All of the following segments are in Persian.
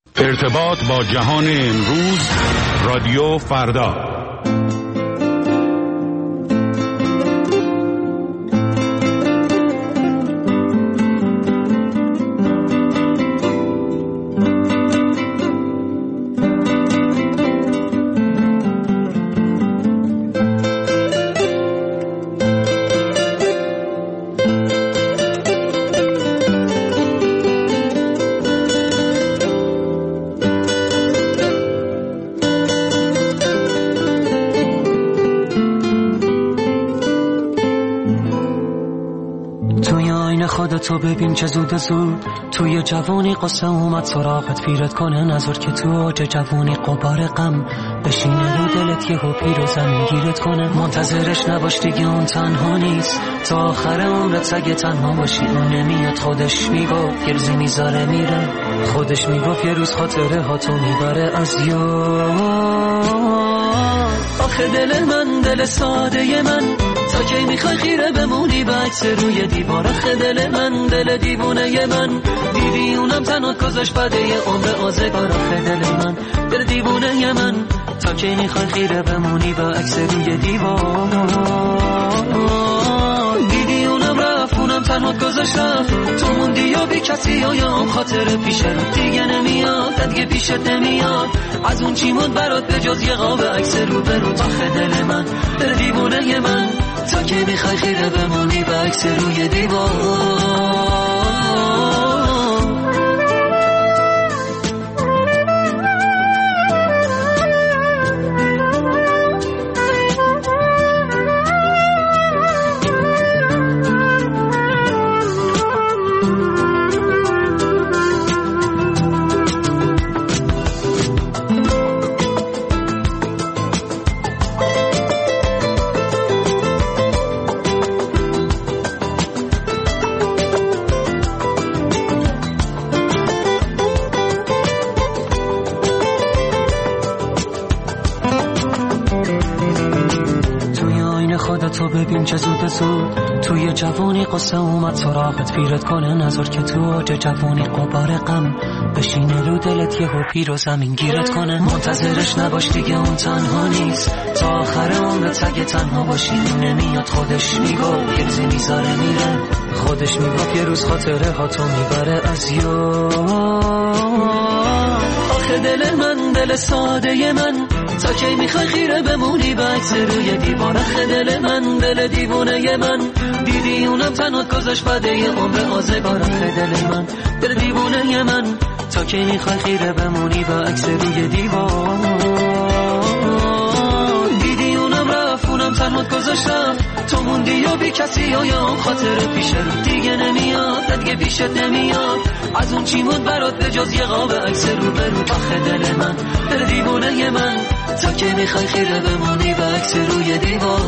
ارتباط با جهان امروز، رادیو فردا. تو ببین چه زود زود توی جوانی قصه اومد سراغت، پیرت کنه نظر که تو اوج جوانی قبار غم بشینه رو دلت، یهو پیر و زمین گیرت کنه. منتظرش نباش دیگه، اون تنها نیست تا آخر عمرت. سگه تنها باشی اون نمیاد، خودش میگفت گرزی میذاره میره، خودش میگفت یه روز خاطره ها تو میبره از یاد. آخه دل من دل ساده من، تا کی میخوای خیره بمونی به عکس روی دیوار؟ آخه دل من دل دیوونه من، دیدی اونم تنها گذاشت بده یه عمر آزگار. آخه دل من دل دیوونه من، تا کی میخوای خیره بمونی به عکس روی دیوار؟ دیدی اونم رفت، اونم تنها گذاشت رفت، تو موندی یا بی کسی و یا هم خاطر پیش رو دیگه نمیاد، دیگه پیشت نمیاد. از اون چی موند برات به جز یه قاب عکس رو برو؟ آخه دل من دل دیوونه من، تا که میخوای خیره بمونی به عکس روی دیوار. تو ببین چه زود زود توی جوانی قصه اومد سراغت، پیرت کنه نظر که تو اوج جوانی قبار غم بشینه رو دلت، یهو پیر و زمین گیرت کنه. منتظرش نباش دیگه، اون تنها نیست تا آخر عمرت. سگه تنها باشی نمیاد، خودش میگفت گرزی میذاره میره، خودش میگفت یه روز خاطره ها تو میبره از یاد. آخه دل من دل ساده من، تا کی میخوای خیره بمونی به عکس روی دیوار؟ آخه دل من دل دیوونه من، دیدی اونم تنها گذاشت بده یه عمر آزگار. آخه دل من دل دیوونه من، تا کی میخوای خیره بمونی به عکس روی دیوار؟ دیدی اونم رفت، اونم تنها گذاشت رفت، تو موندی یا بی کسی و یا هم خاطر پیش رو دیگه نمیاد، دیگه پیشت نمیاد. از اون چی موند برات به جز یه قاب عکس رو برو؟ آخه دل من دل دیوونه من، تا که میخوای خیره بمونی به عکس روی دیوار؟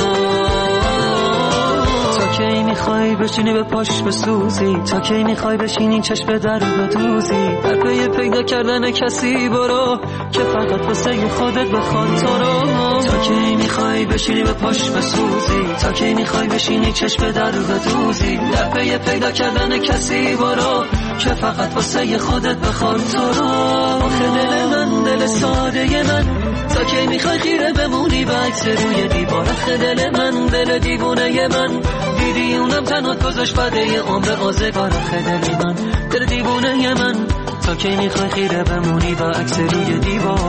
تا کی میخوای بشینی به پاش بسوزی؟ تا کی میخوای بشینی چشم در بدوزی؟ در پی پیدا کردن کسی برو که فقط واسه خودت بخواد تو رو. تا کی میخوای بشینی به پاش بسوزی؟ تا کی میخوای بشینی چشم در بدوزی؟ در پی پیدا کردن کسی برو که فقط واسه خودت بخواد تو رو. آخه دل من دل ساده من، تا کی میخوای خیره بمونی به عکس روی دیوار؟ آخه دل من دل دیوونه من، دیدی اونم تنها گذاشت بده یه عمر آزگار. آخه دل من دل دیوونه من، تا کی میخوای خیره بمونی به عکس روی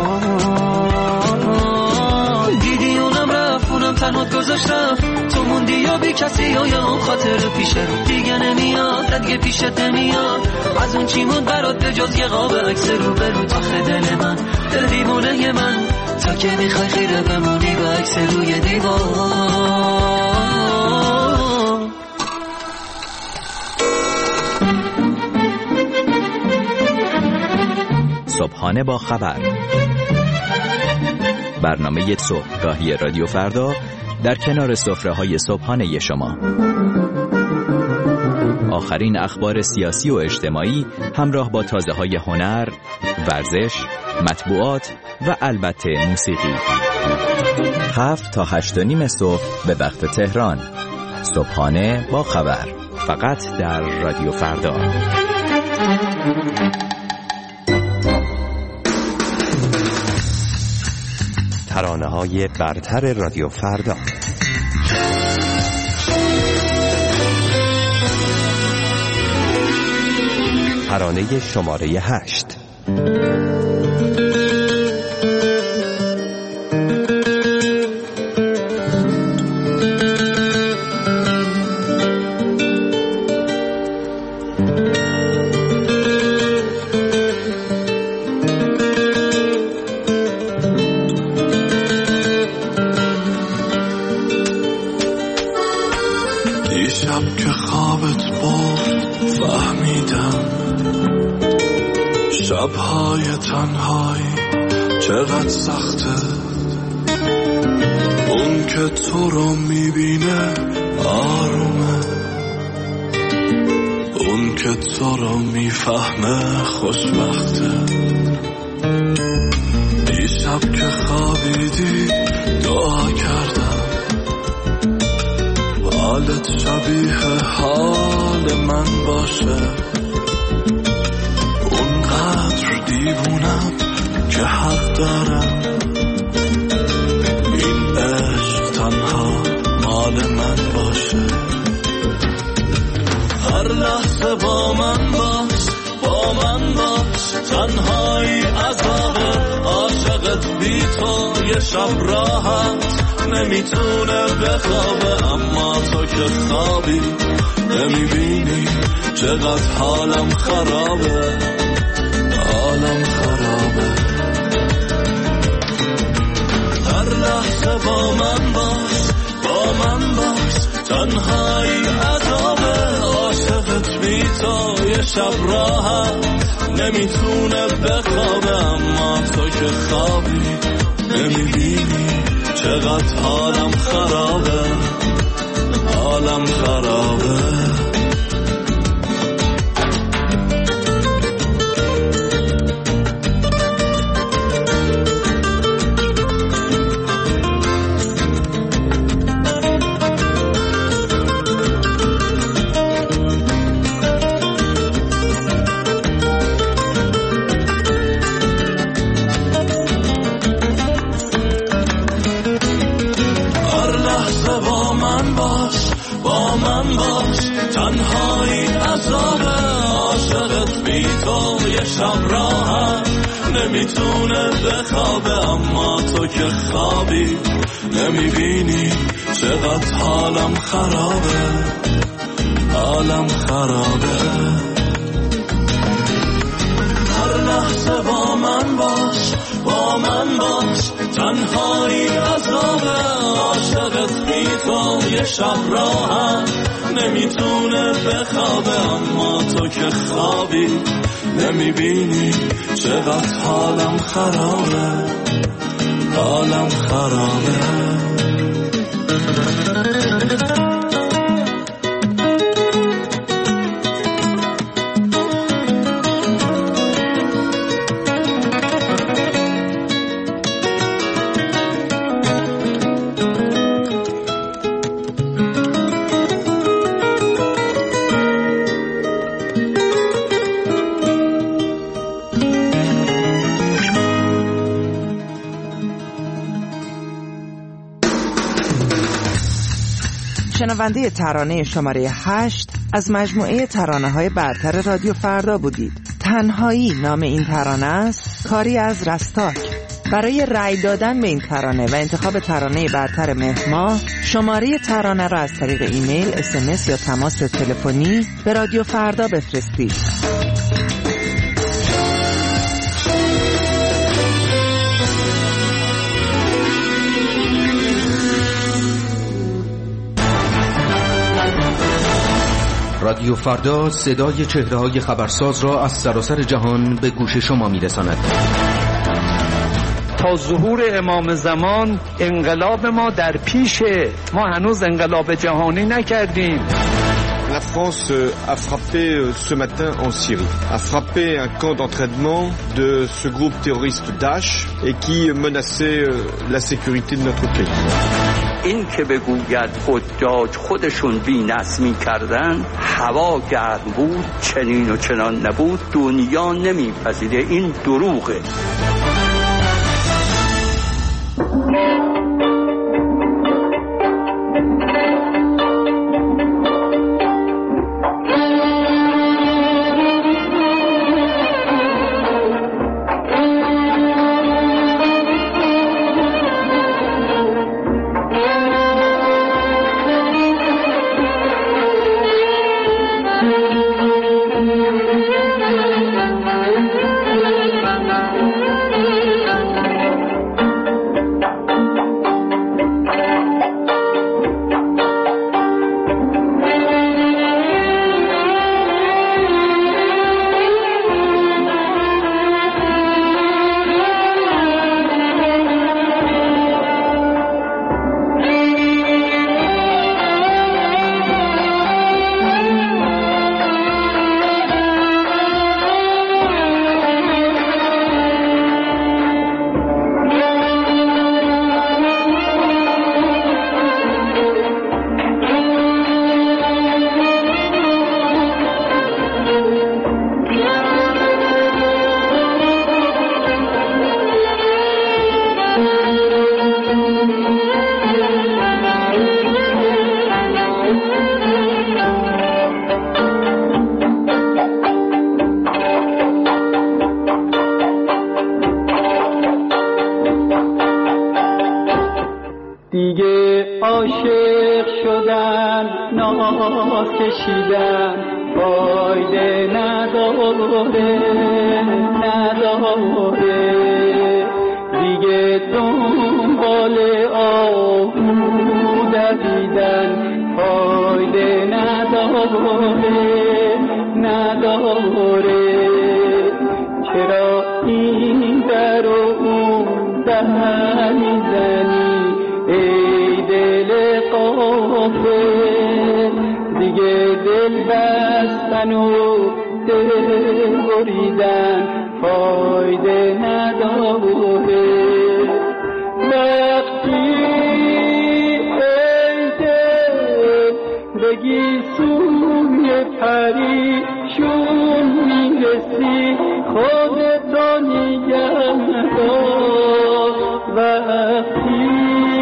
دیوار؟ دیدی اونم رفت، اونم تنها گذاشت رفت، تو موندی یا بی کسی و یا هم خاطر پیش رو دیگه نمیاد، دیگه پیشت نمیاد. از اون چی موند برات به جز یه قاب عکس رو برو؟ آخه دل من دل دیوونه من، تا که میخوای خیره بمونی به عکس روی دیوار. صبحانه با خبر، برنامه صبحگاهی رادیو فردا در کنار سفره‌های صبحانه شما. آخرین اخبار سیاسی و اجتماعی همراه با تازه‌های هنر، ورزش، مطبوعات و البته موسیقی. 7 تا 8:30 صبح به وقت تهران. صبحانه با خبر، فقط در رادیو فردا. ترانه‌های برتر رادیو فردا. ترانه شماره 8. دیشب که خوابت برد فهمیدم شب‌های تنهایی چقدر سخته. اون که تو رو میبینه آرومه، اون که تو رو میفهمه خوشبخته. دیشب که خوابیدی دعا کردم حالت شبیه حال من باشه. اونقدر دیوونم که حق دارم این عشق تنها مال من باشه. هر لحظه با من باش، با من باش، تنهایی عذابه. عاشقت بی تو یه شب راحت نمیتونه بخوابه، اما تو که خوابی نمیبینی چقدر حالم خرابه، حالم خرابه. هر لحظه با من باش، با من باش، تنهایی عذابه. عاشقت بی تو یه شب راحت نمیتونه بخوابه، اما تو که خوابی نمیبینی چقدر حالم خرابه، حالم خرابه. تنهایی عذابه. عاشقت بی تو یه شب راحت نمیتونه بخوابه، اما تو که خوابی نمیبینی چقدر حالم خرابه، حالم خرابه. هر لحظه با من باش، با من باش، تنهایی عذابه. عاشقت بی تو یه شب راحت نمیتونه بخوابه، اما تو که خوابی نمیبینی چقدر حالم خرابه، حالم خرابه. شنونده ترانه شماره 8 از مجموعه ترانه‌های برتر رادیو فردا بودید. تنهایی نام این ترانه است، کاری از رستاک. برای رأی دادن به این ترانه و انتخاب ترانه برتر مهر ماه، شماره ترانه را از طریق ایمیل، SMS یا تماس تلفنی به رادیو فردا بفرستید. رادیو فردا صدای چهره‌های خبرساز را از سراسر جهان به گوش شما می‌رساند. تا ظهور امام زمان انقلاب ما در پیشه، ما هنوز انقلاب جهانی نکردیم. La France a frappé ce matin en Syrie, a frappé un camp d'entraînement de ce groupe terroriste Daesh et qui menaçait la sécurité de notre pays. این که بگوید حجاج خودشون بی‌نظمی کردن، هوا گرم بود، چنین و چنان نبود، دنیا نمیپذیره، این دروغه. ناز کشیدن فایده نداره دیگه دنبال آهو دویدن فایده نداره چرا این در و اون در میزنی ای دل غافل دیگه دل بستن و دل بریدن فایده نداره وقتی ای دل بگی سوی پریشون میرسی خودتو نگه دار وقتی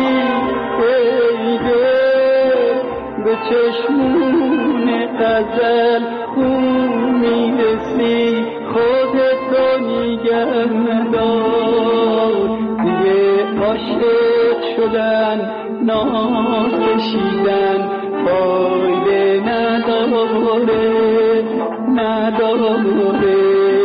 ای دل به چشمون غزل خون میرسی خودتو نگه دار دیگه عاشق شدن ناز کشیدن فایده نداره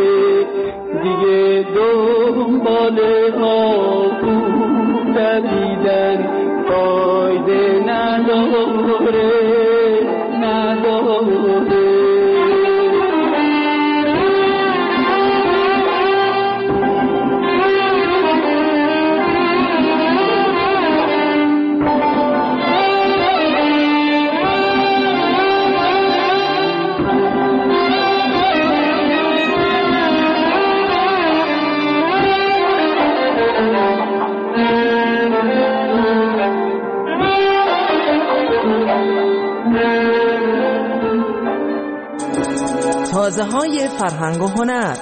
دیگه دنبال آهو دویدن فایده نداره تازه های فرهنگ و هنر.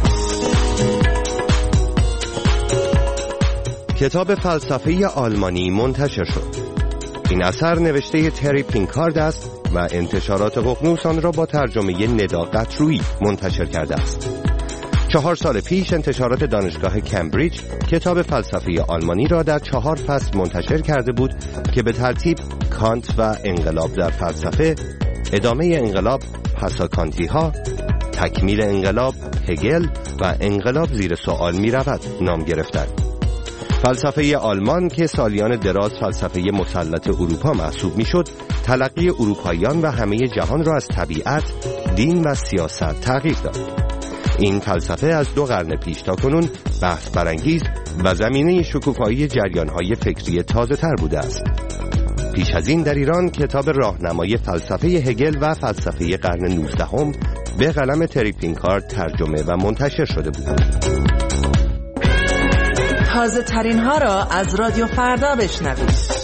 کتاب فلسفه آلمانی منتشر شد. این اثر نوشته تری پینکارد است و انتشارات ققنوس آن را با ترجمه ندا قطرویی منتشر کرده است. 4 سال پیش انتشارات دانشگاه کمبریج کتاب فلسفه آلمانی را در 4 فصل منتشر کرده بود که به ترتیب کانت و انقلاب در فلسفه، ادامه انقلاب پساکانتی ها، تکمیل انقلاب هگل و انقلاب زیر سوال می رود نام گرفتند. فلسفه آلمان که سالیان دراز فلسفه مسلط اروپا محسوب می شد، تلقی اروپاییان و همه جهان را از طبیعت، دین و سیاست تغییر داد. این فلسفه از 2 قرن پیش تا کنون بحث برانگیز و زمینه شکوفایی جریان‌های فکری تازه‌تر بوده است. پیش از این در ایران کتاب راهنمای فلسفه هگل و فلسفه قرن 19 به قلم تری پینکارد ترجمه و منتشر شده بود. تازه ترین ها را از رادیو فردا بشنوید.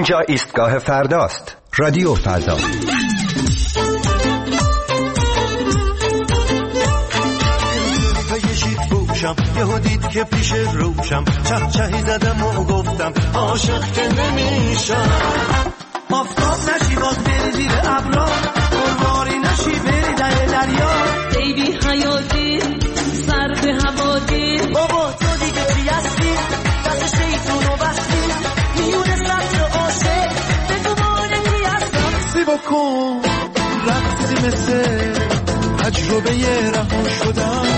اینجا ایستگاه فرداست. رادیو فردا. یهو دید که پیش روشم چهچهی زدم و گفتم عاشق که نمیشم. آفتاب نشی باز بری زیر ابرا، قرباری نشی بری در دریا. بیبی حیاتی سر به هوادی، بابا تو دیگه چی هستی؟ دست شیطون و بستی میونه سبز و عاشق به گمانه کی هستم. سی بکن رقصی مثل تجربه رها شدم.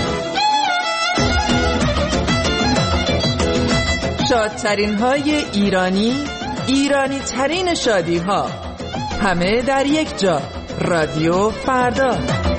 شادترین های ایرانی ترین شادی ها، همه در یک جا. رادیو فردا.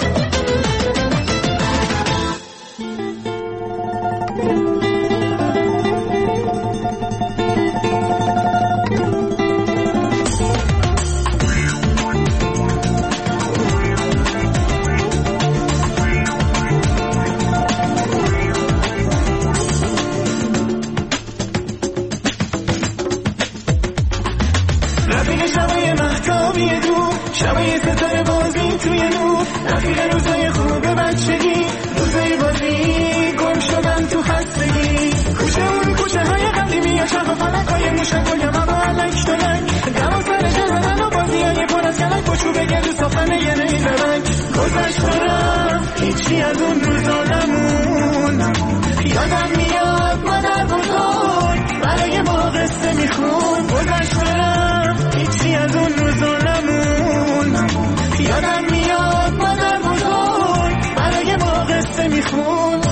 هیچی از اون روزا نمون، یادم میاد مادر بزرگ برای ما قصه میخون. گذشت برم هیچی از اون روزا نمون، یادم میاد مادر بزرگ برای ما قصه میخون.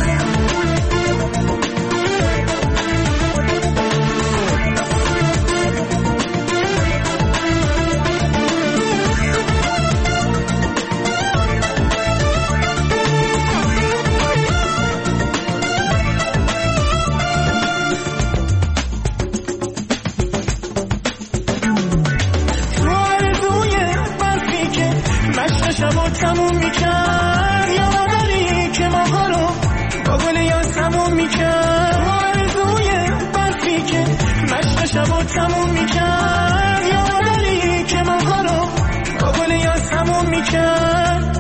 تموم میکرد یادری که ماها رو با گل یاسمون میکرد. آرزوی برفی که مشت شب تموم میکرد یادری که ماها رو با گل یاسمون میکرد.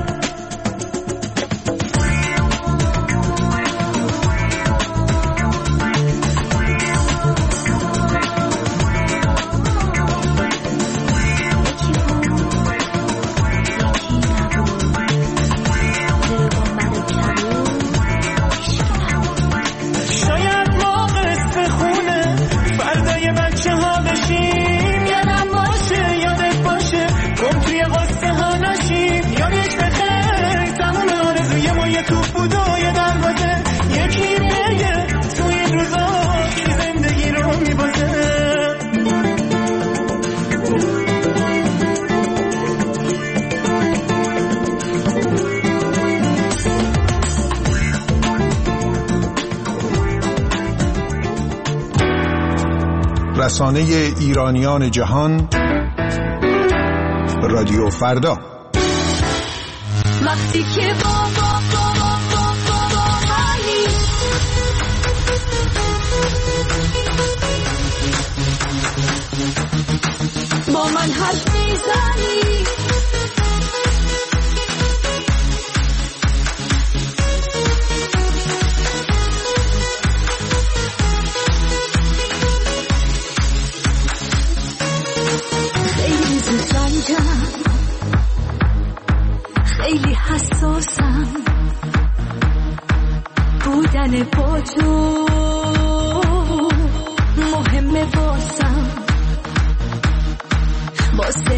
رسانه ایرانیان جهان، رادیو فردا. وقتی که با من حرف میزنی، خیلی حساسم بودن با تو مهمه واسم، واسه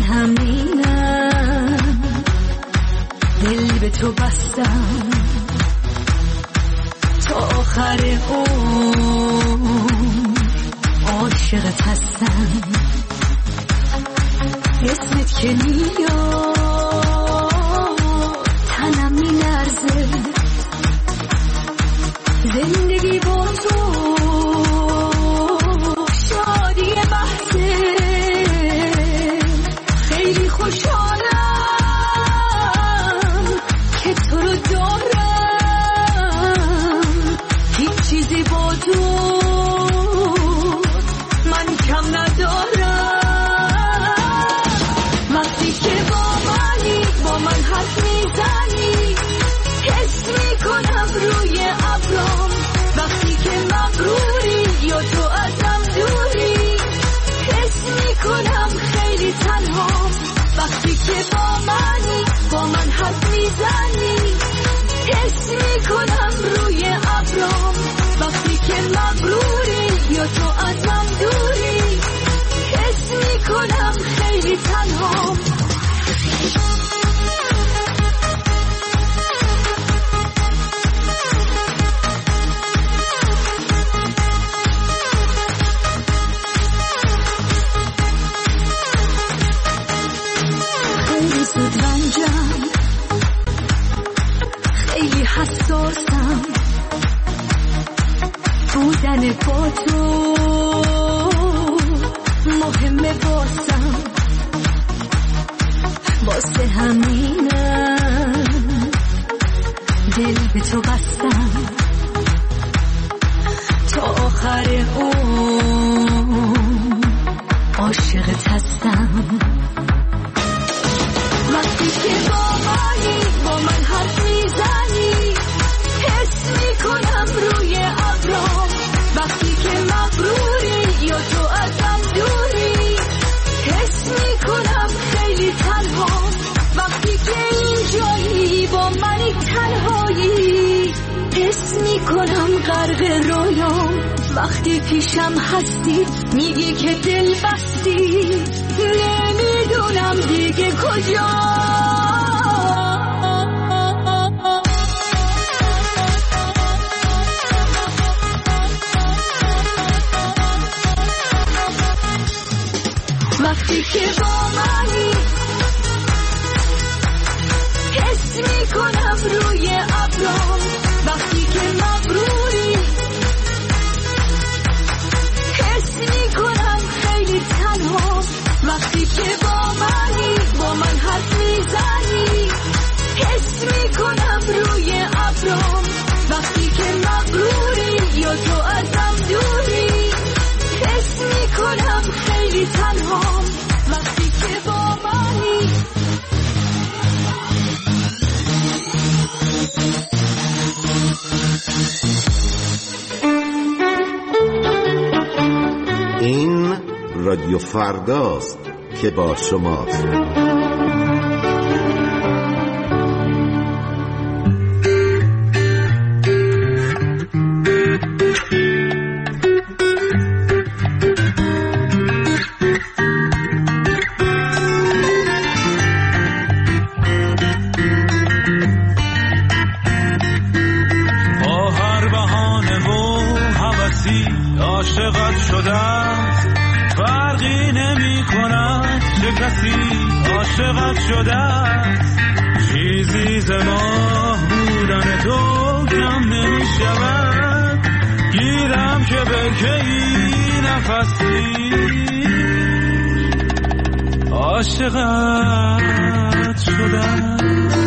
همینم دل به تو بستم تا آخر عمر عاشقت هستم. اسمت که میاد تنم میلرزه، زندگی با تو شادی بحثه. خیلی خوشحالم که تو رو دارم، هیچ چیزی با تو من کم ندارم. که با من حرف میزنی، حس میکنم روی ابرام وقتی که مغروری یا تو ازم دوری، حس میکنم خیلی تنهام. خیلی زود رنجم، خیلی حساسم، بودن با تو مهمه واسم، واسه همینم دل به تو بستم، تا آخر اون عاشقت هستم. وقتی که با من حرف میزنی، حس میکنم روی ابرام وقتی که مغروری یا تو ازم دوری، حس میکنم خیلی تنهام. وقتی که اینجایی با منی تنهایی، حس میکنم غرق رویام. وقتی پیشم هستی میگی که دل بستی، نمیدونم دیگه کجا. وقتی که با منی، حس میکنم روی ابرام وقتی که مغروری، حس میکنم خیلی تنهام. وقتی که با من حرف میزنی، حس میکنم روی ابرام وقتی که مغروری یا تو ازم دوری، حس میکنم خیلی تنهام. وقتی که با منی. این رادیو فرداست که با شماست. با هر بهانه و هوسی عاشقت شدم، فرقی نمی کند چه کسی عاشقت شده است. چیزی ز ماه بودن تو کم نمی شود، گیرم که برکه‌ای نفسی عاشقت شده است.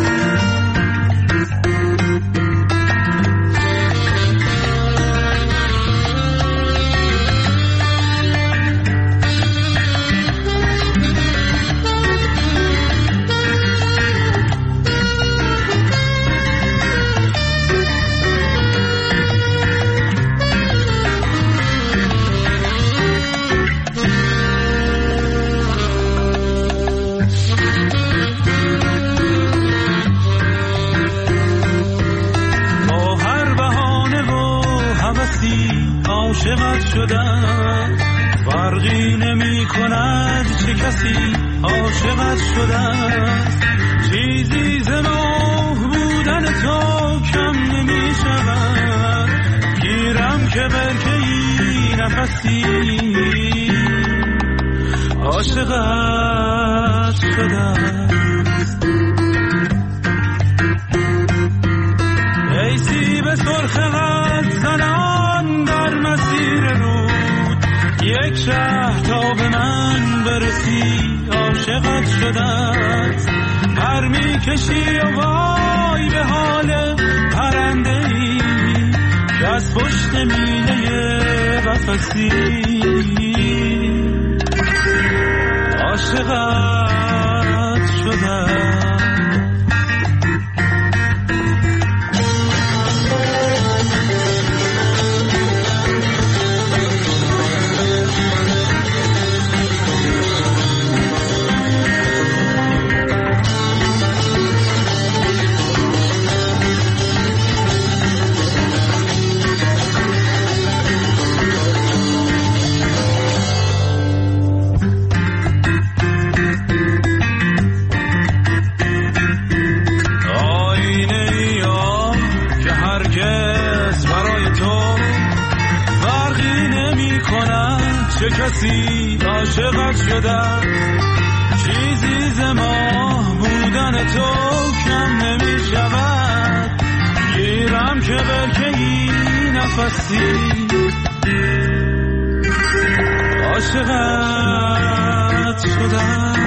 عاشقت شدم، فرقی نمی کند چه کسی عاشقت شدم. چیزی ز ماه بودن تو کم نمی شود، گیرم که برکه‌ای نفسی عاشقت شدم. ای سیب سرخ قد زنان در مسیر رود، یک شهر تا به من برسی عاشقت شدت. پر می کشی و وای به حال پرنده ای که از پشت میله قفسی عاشقت شدت. رسید عاشقت شدم، چیزی ز ماه بودن تو کم نمی شود، گیرم که برکه این نفسی عاشقت شدم.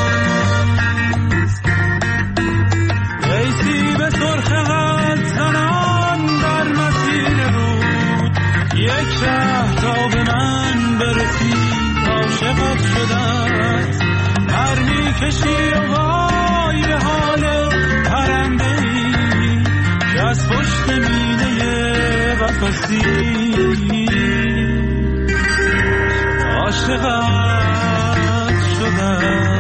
ریسی به سرخ قد زنان در مسیر رود، یک شه تا به من برسی عاشقت شدم. هر می کشی و وای به حال پرنده‌ای که از پشت مینه قفسی عاشقت شدم.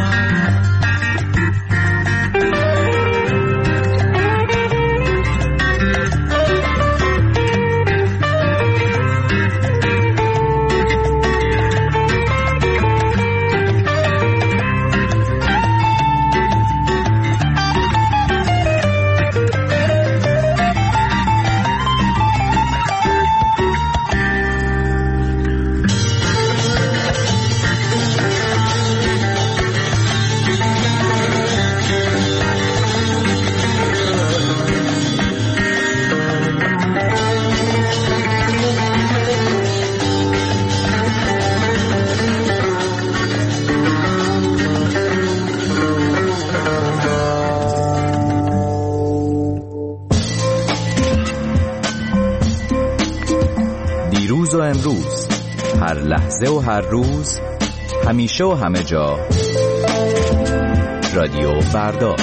دیروز و امروز، هر لحظه و هر روز، همیشه و همه جا، رادیو فردا.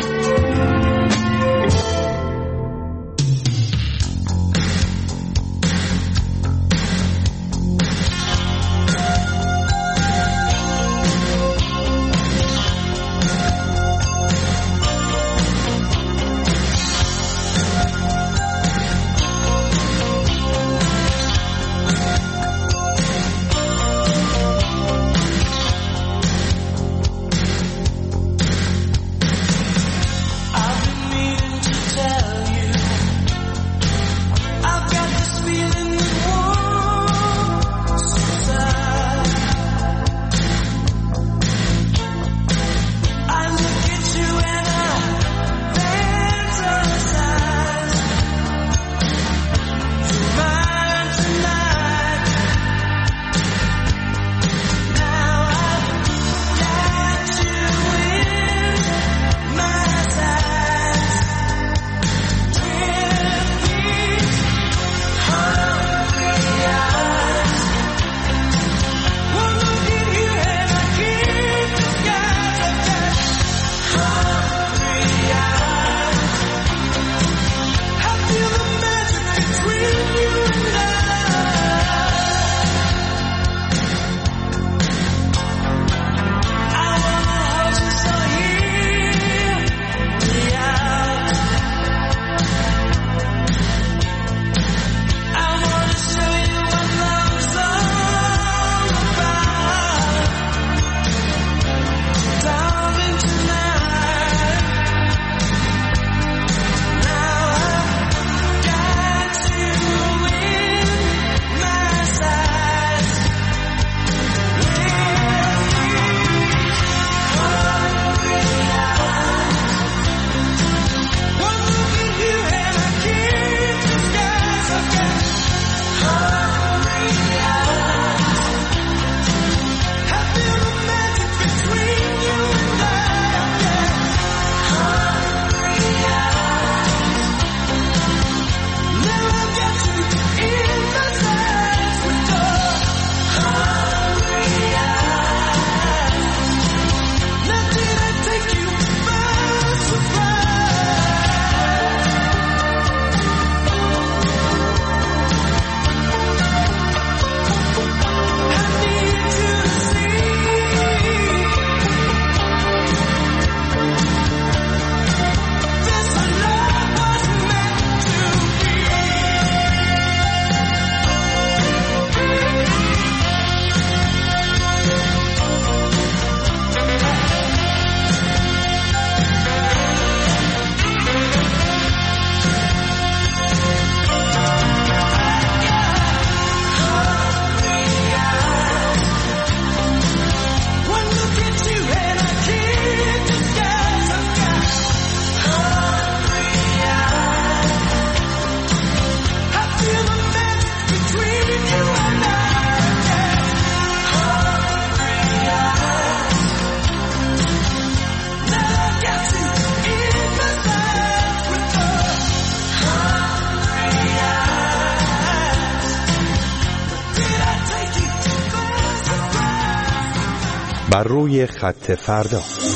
بر روی خط فردا.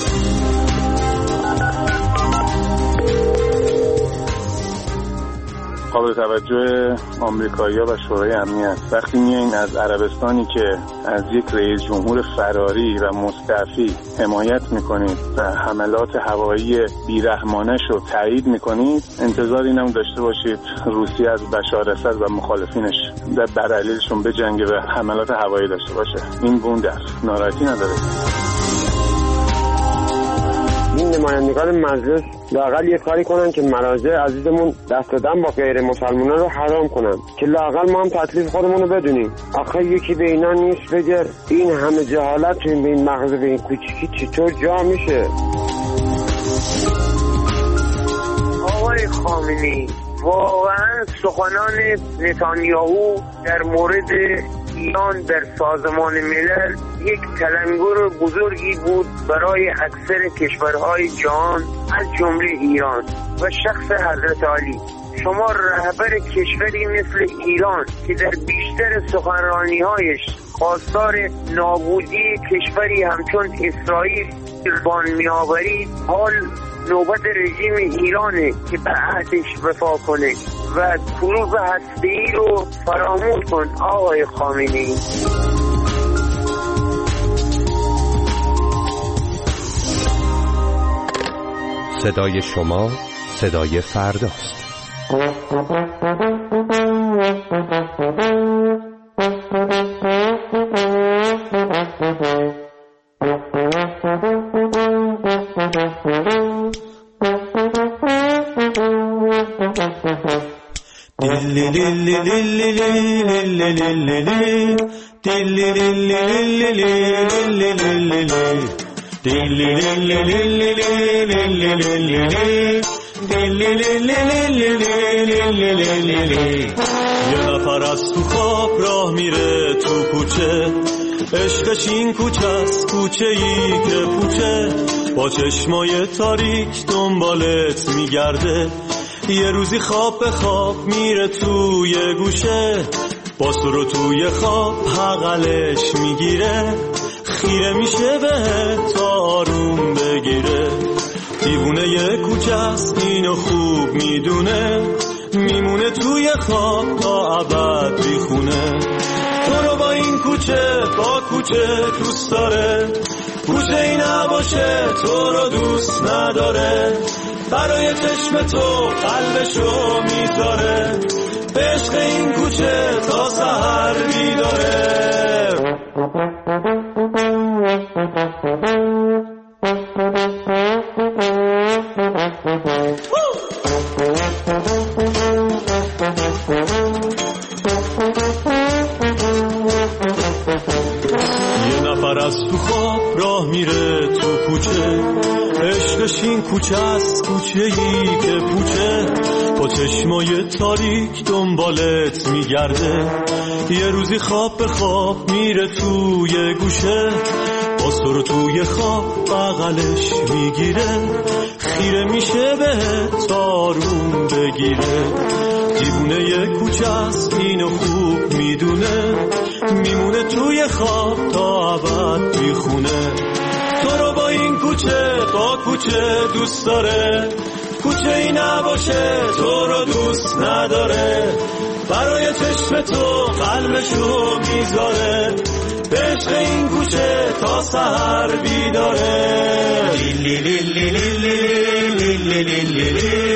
قابل توجه آمریکایی‌ها و شورای امنیت وقتی میایین از عربستانی که از یک رئیس جمهور فراری و مستعفی حمایت میکنید و حملات هوایی بیرحمانش رو تایید میکنید، انتظار اینم داشته باشید روسیه از بشار اسد و مخالفینش بر علیهشون بجنگه و حملات هوایی داشته باشه. این گونه است، ناراحتی نداره. این نمایندگان مجلس لااقل یه کاری کنن که مراجع عزیزمون دست دادن با غیر مسلمانان رو حرام کنن، که لااقل ما هم تکلیف خودمون رو بدونیم. آخه یکی به اینا نیست بگه این همه جهالت تو این مغز به این کوچیکی چطور جا میشه؟ آقای خامنه‌ای، واقعا سخنان نتانیاهو در مورد ایران در سازمان ملل یک تلنگر بزرگی بود برای اکثر کشورهای جهان از جمله ایران و شخص حضرت علی. شما رهبر کشوری مثل ایران که در بیشتر سخنرانی‌هایش خواستار نابودی کشوری همچون اسرائیل بان می‌آورید، حال نوبت رژیم ایرانه که به عهدش وفا کنه و کلوب هسته‌ای رو فراموش کن آقای خامنه‌ای. صدای شما صدای فرداست. یه نفر از تو خواب راه میره تو کوچه، عشقش این کوچه است، کوچه ای که پوچه، با چشمای تاریک دنبالت میگرده. یه روزی خواب به خواب میره توی گوشه، با سرو توی خواب حقلش میگیره، خیره میشه به تا آروم بگیره. دیوونه یه کوچه است اینو خوب میدونه، میمونه توی خواب تا ابد بیخونه. تو رو با این کوچه با کوچه دوست داره، کوچه ای نباشه تو رو دوست نداره. برای چشم تو قلبشو میذاره، به عشق این کوچه تا سحر بیداره. یه نفر از تو خواب راه میره تو کوچه، عشقش این کوچه است، کوچه ای که پوچه، با چشمای تاریک دنبالت میگرده. یه روزی خواب به خواب میره توی گوشه، با سرو توی خواب بغلش میگیره، خیره میشه به تا آروم بگیره. دیوونه یه کوچه است اینو خوب میدونه، میمونه توی خواب تا ابد بیخونه. تو رو با این کوچه با کوچه دوست داره، کوچه ای نباشه تو رو دوست نداره. برای چشم تو قلبشو میذاره، به عشق این کوچه تا سحر بیداره. لیلی لیلی لیلی لیلی لیلی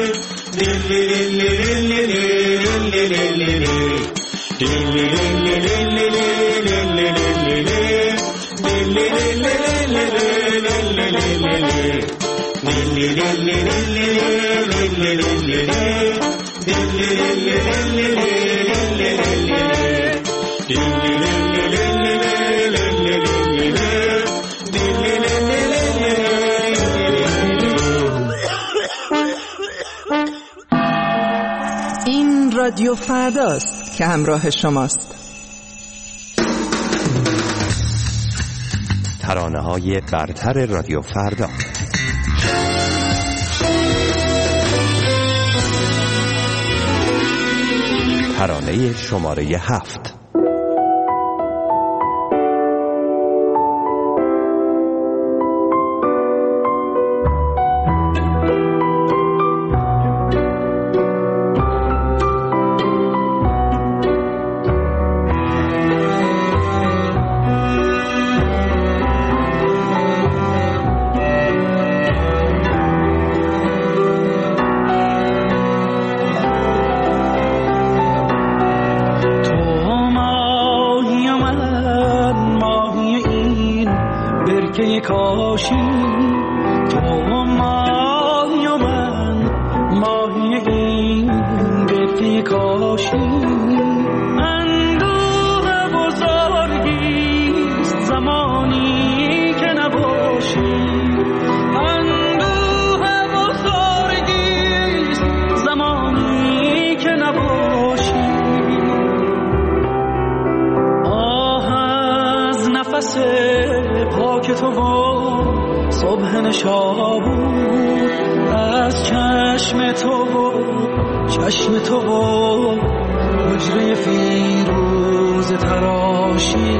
این رادیو فرداست که همراه شماست. ترانه‌های برتر رادیو فردا. ترانه شماره 7. برکه کاشی تو ماهی و من ماهی این برکه کاشی اندوه بزرگیست زمانی که نباشی اندوه بزرگیست زمانی که نباشی آه از نفس پاک تو و صبح نشابور از چشم تو و چشم تو و حجره فیروز تراشی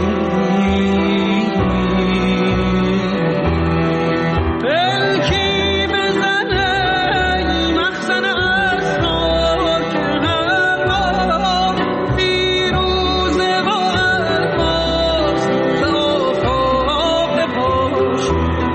پلکی بزنه ای مخزن اسرار که هوا فیروزه و الماس به آفتاب بپاشی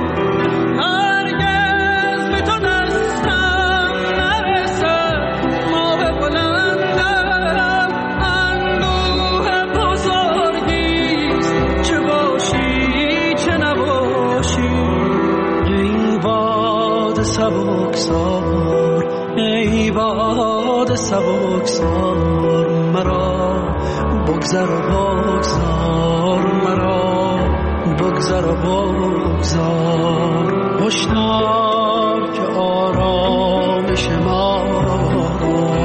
هرگز به تو دستم نرسد ما به بلندم اندوه بزرگیست چه باشی چه نباشی ای باد سبکسار ای باد سبکسار مرا بگذر و بگذار مرا بگذر و بگذار هشدار که آرامش ما رو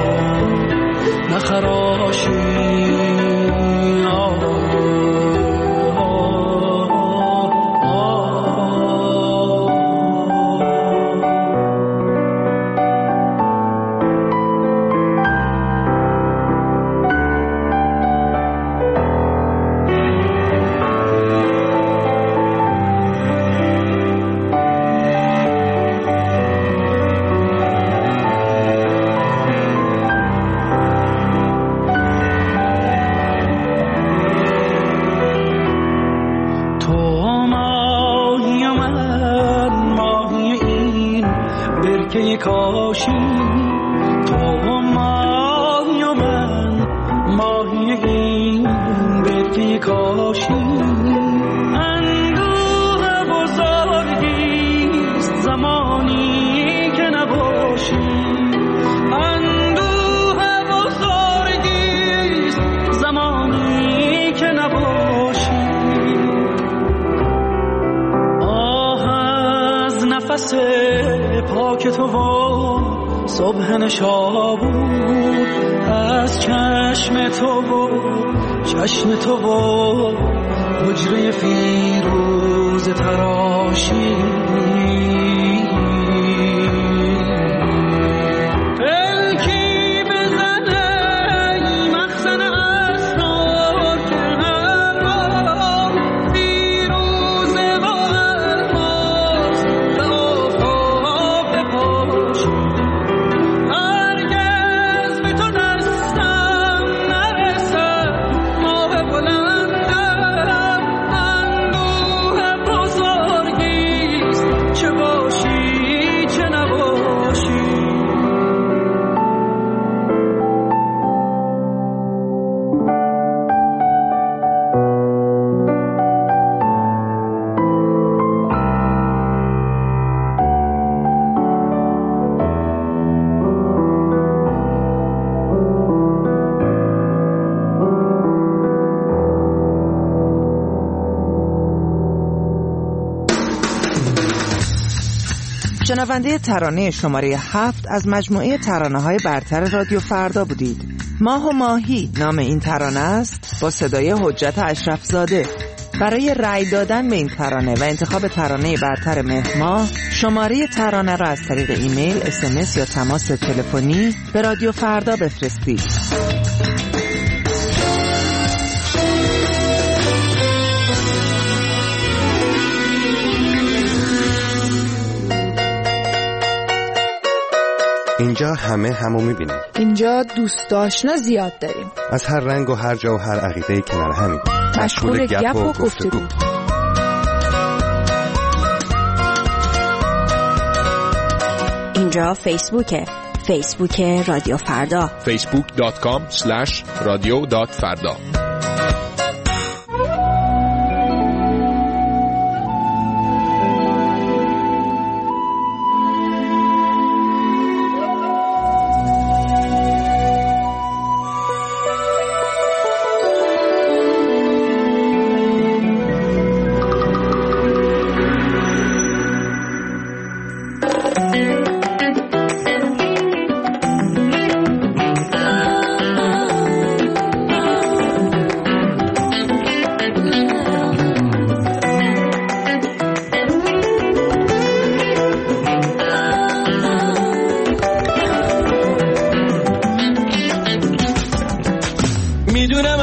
نخراشی کاشی تو ماهی و من ماهی این برکه کاشی اندوه بزرگیست زمانی که نباشی اندوه بزرگیست زمانی که نباشی آه از نفس پاک تو و صبح نشابور از چشم تو و چشم تو و حجره فیروز تراشی پلکی بزنه ای مخزن اسرار که هوا فیروزه و الماس به آفتاب بپاشی هرگز به تو دستم نرسد ما به بلندم اندوه بزرگیست چه باشی چه نباشی شنونده ترانه شماره 7 از مجموعه ترانه‌های برتر رادیو فردا بودید. ماه و ماهی نام این ترانه است با صدای حجت اشرف زاده. برای رأی دادن به این ترانه و انتخاب ترانه برتر مهر ماه شماره ترانه را از طریق ایمیل، SMS یا تماس تلفنی به رادیو فردا بفرستید. اینجا همو میبینیم. اینجا دوست آشنا زیاد داریم. از هر رنگ و هر جا و هر عقیده کنار همیم. مشغول گپ و گفتگو. اینجا فیسبوک رادیو فردا. facebook.com/radio.farda.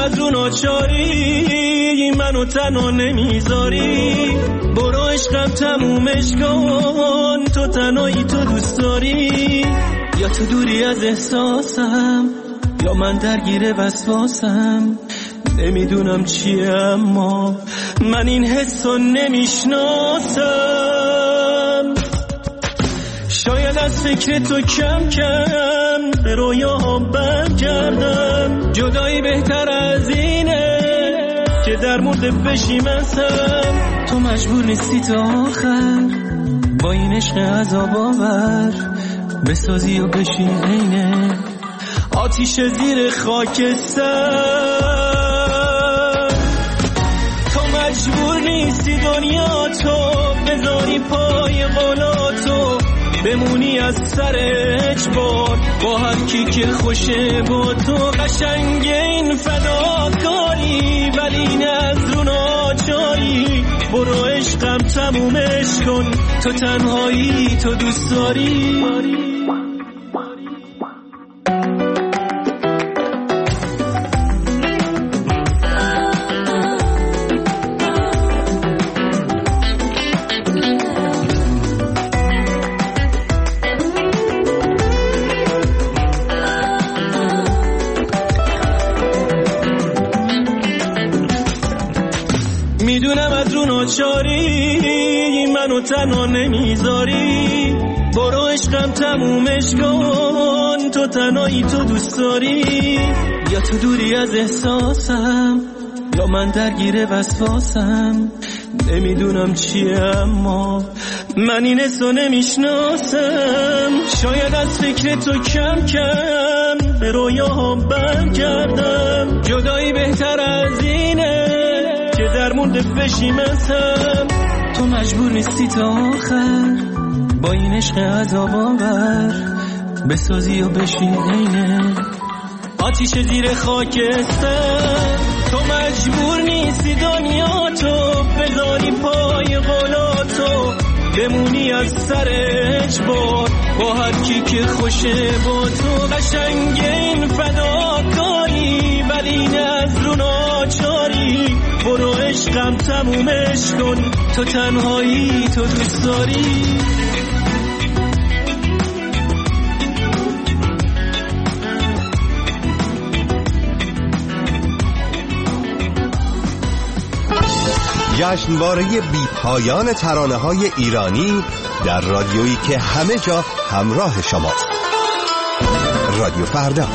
از رو ناچاری منو تنها نمیذاری، برو عشقم تمومش کن، تو تنهایی تو دوست داری، یا تو دوری از احساسم یا من درگیر وسواسم، نمیدونم چیه اما من این حسو نمیشناسم. شاید از فکر تو کم کم به رویاهم برگردم، جدایی بهتر از اینه که در مورد بشیمسم. تو مجبور نیستی تا آخر با این عشق عذاب آور بسازی و بشی عینه آتیش زیر خاکستر. تو مجبور نیستی دنیا تو بذاری پای قولاتو، بمونی از سر اجبار با هر کی که خوشه با تو. قشنگ این فداکاری ولی این از رو ناچاری، برو عشقم تمومش کن، تو تنهایی تو دوست داری. میدونم از رو ناچاری منو تنها نمیذاری، برو عشقم تمومش کن، تو تنهایی تو دوست داری، یا تو دوری از احساسم یا من درگیر وسواسم، نمیدونم چیه اما من این حسو نمیشناسم. شاید از فکر تو کم کم به رویاهم برگردم، جدایی بهتر از اینه که در مونده بشیمسم. تو مجبور نیستی تا آخر با این عشق عذاب آور بسازی و بشی عینه آتیش زیر خاکستر. تو مجبور نیستی دنیا تو بذاری پای قولاتو، بمونی از سر اجبار با هر کی که خوشه با تو. قشنگ این فداکاری ولی این از رو ناچاری، برو عشقم تمومش کن، تو تنهایی تو دوست داری. جشنواره بی پایان ترانه‌های ایرانی در رادیویی که همه جا همراه شماست. رادیو فردا.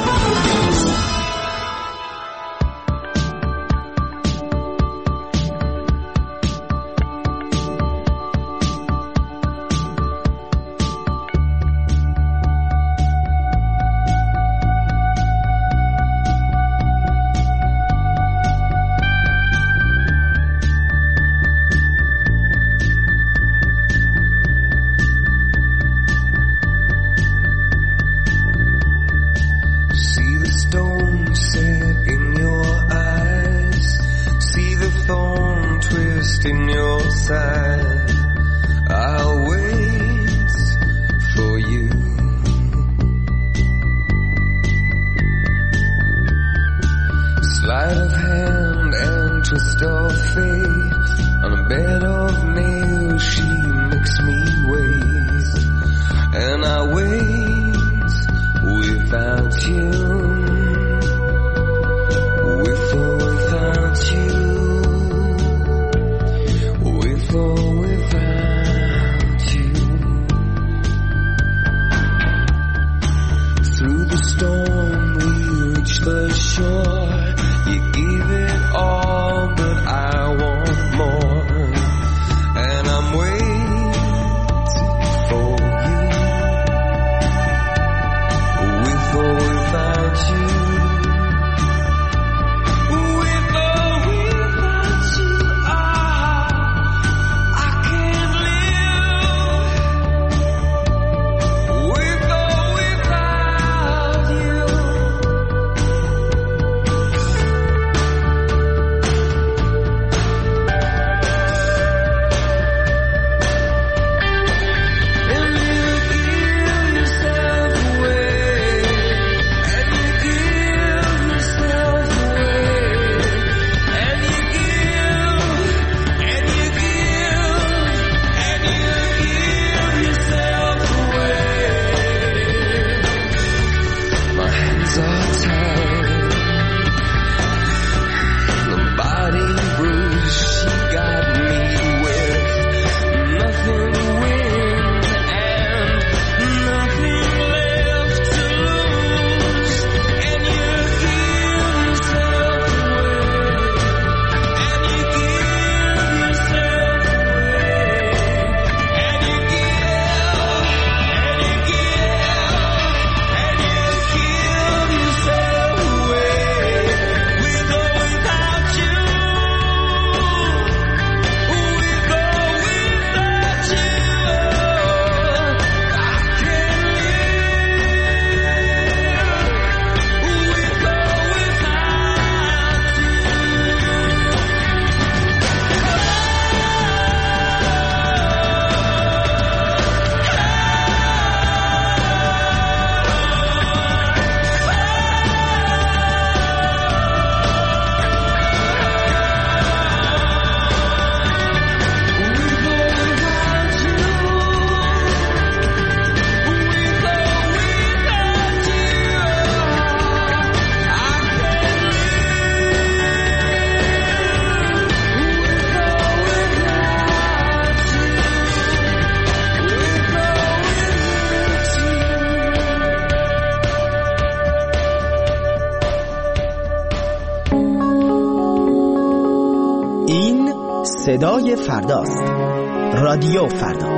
صدای فرداست. رادیو فردا.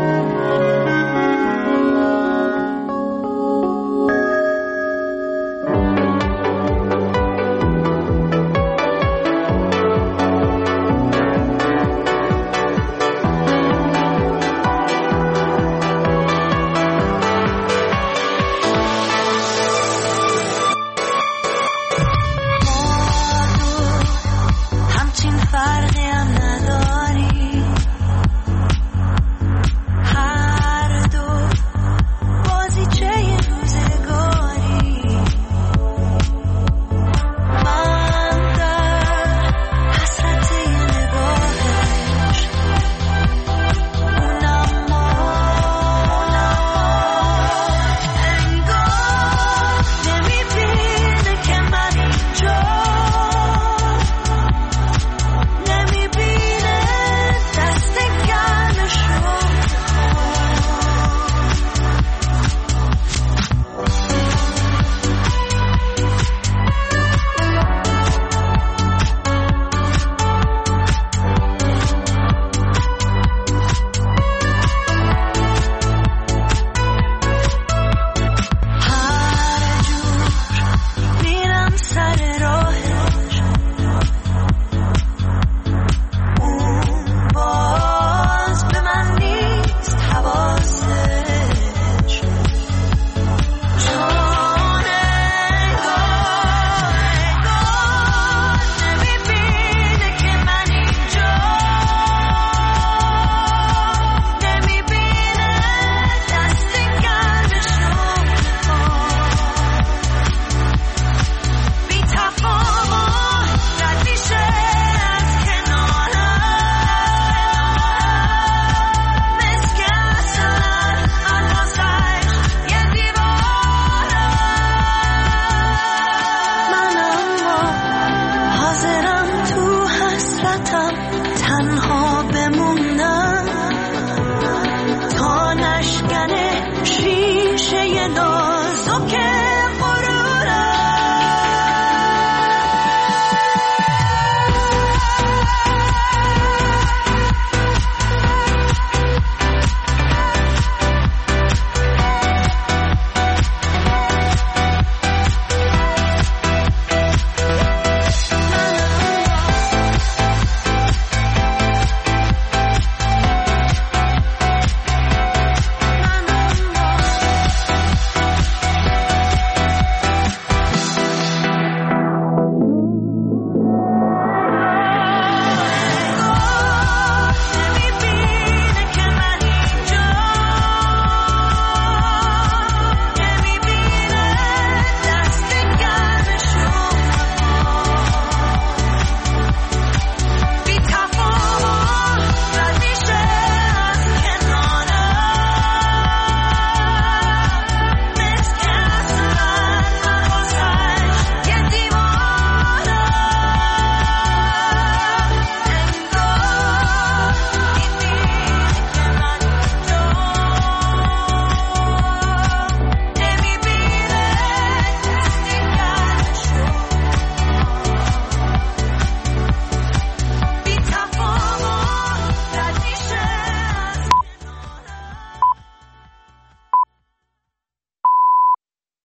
تنها بمونم تا نشکنه شیشه نازکه